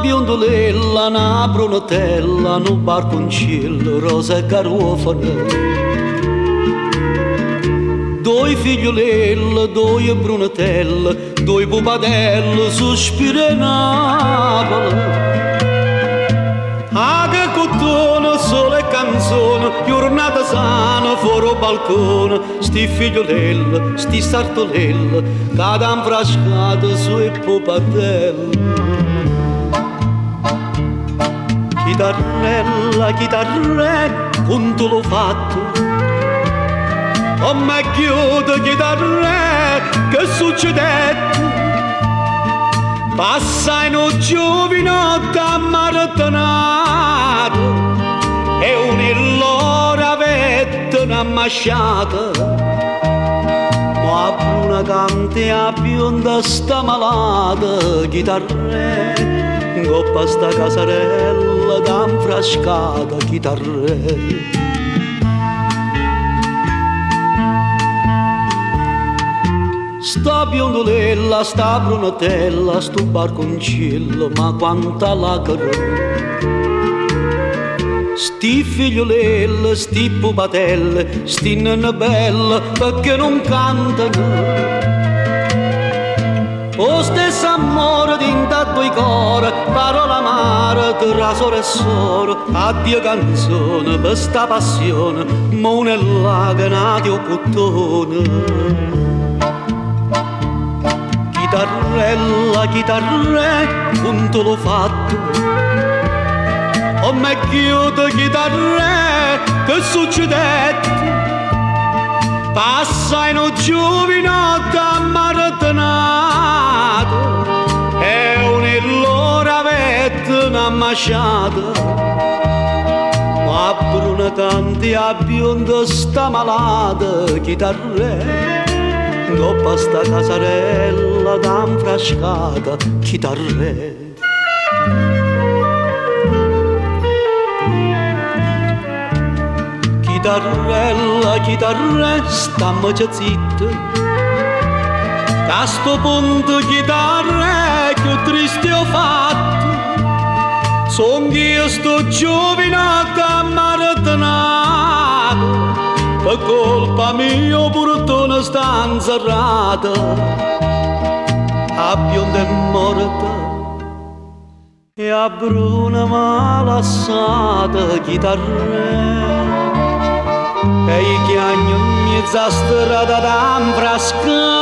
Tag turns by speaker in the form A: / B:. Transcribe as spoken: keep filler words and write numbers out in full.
A: biondolella, una brunatella, un barconcillo, rosa e garofano. Due figliolelle, due brunatelle, due pupadelle, sospira in Napoli. Ah, che cottone, sole e canzone, giornata sana, fuori al balcone, sti figliolelle, sti sartolelle, cadan frascate sui pupadelle. Chitarrella, chitarrella, quanto l'ho fatto. Oh ma chiudo chitarrella, che succedette? Passano giovinotte ammarattonato e un'illora avette una masciata. Ma una cante a bionda sta malata, chitarrella. Coppa sta casarella d'anfrascata chitarrella. Sta biondolella, sta brunatella, sto barconcillo, ma quanta lacrima. Sti figliolelle, sti pupatelle, sti nenne belle, perché non cantano? O stesso amore d'intanto i cuore, parola amara tra sore e sore, addio canzone per sta passione, mo nell'aga di ocuttone. Chitarrella, chitarrella, quanto l'ho fatto. Oh me chiudo chitarrella, che succedette? Passano giovinotte ammarattonato e un'illora avette una masciata. Ma bruna canti a bionda sta malata chitarrella. Coppa sta casarella d'anfrascata chitarrella. Chitarrella, chitarrella, stammaci zitta. A sto punto chitarrella, che triste ho fatto. Son io sto giovinato ammarattonato, per colpa mia portone sta inserrata. A bionda è morta e a bruna malassata chitarrella. E i chiagni in mezza strada d'anfrascata